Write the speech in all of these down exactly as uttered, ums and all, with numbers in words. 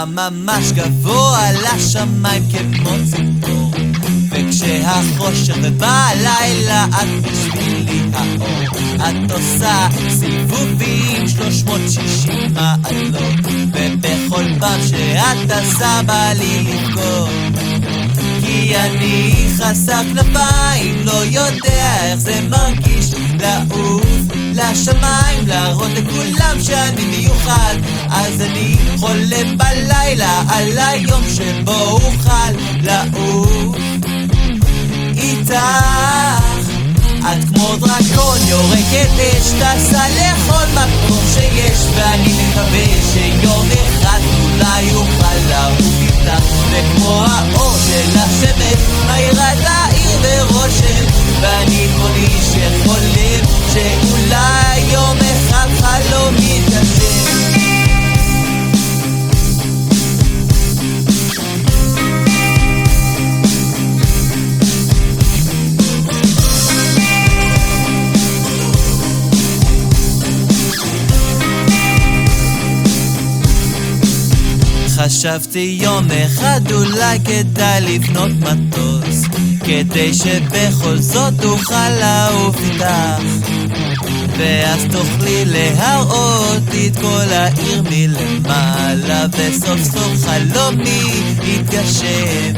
גבוה, ממש גבוה לשמיים כמו ציפור. וכשהחושך ובא הלילה את בשבילי האור. את עושה סיבובים שלוש מאות שישים מעלות, ובכל פעם שאת עשה בא לי לבכות. כי אני חסר כנפיים, לא יודע איך זה מרגיש לעוף לשמיים, להראות לכולם שאני מיוחד. אז אני חולם בלילה על היום שבו אוכל לעוף איתך. את כמו דרקון יורקת אש, טסה לכל מקום שיש, ואני מקווה שיום אחד אולי אוכל לעוף איתך. וכמו האור של השמש מאירה את העיר ברושם, ואני כל איש שחולם שאולי יום אחד חלום יתגשם. חשבתי יום אחד אולי כדאי לבנות מטוס, כדי שבכל זאת אוכל לעוף איתך, ואז תוכלי להראות את כל העיר מלמעלה, וסוף סוף חלומי יתגשם.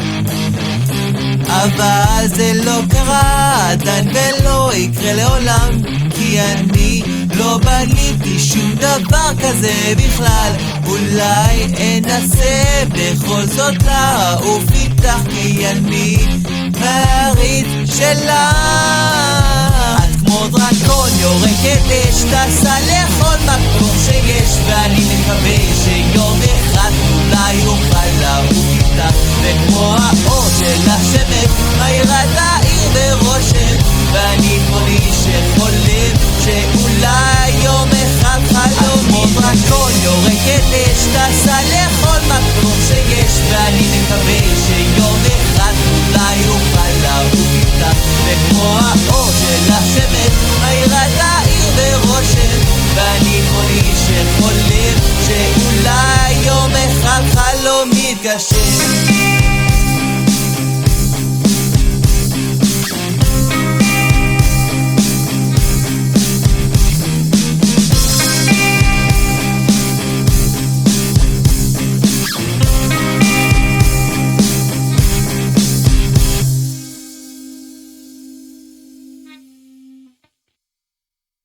אבל זה לא קרה עדיין ולא יקרה לעולם, כי אני לא בניתי שום דבר כזה בכלל. אולי אנסה בכל זאת לעוף איתך, כי אני מעריץ שלה. את כמו דרקון יורקת אש, טסה לכל מקום שיש, ואני מקווה שיום אחד אולי אוכל לעוף איתך. וכמו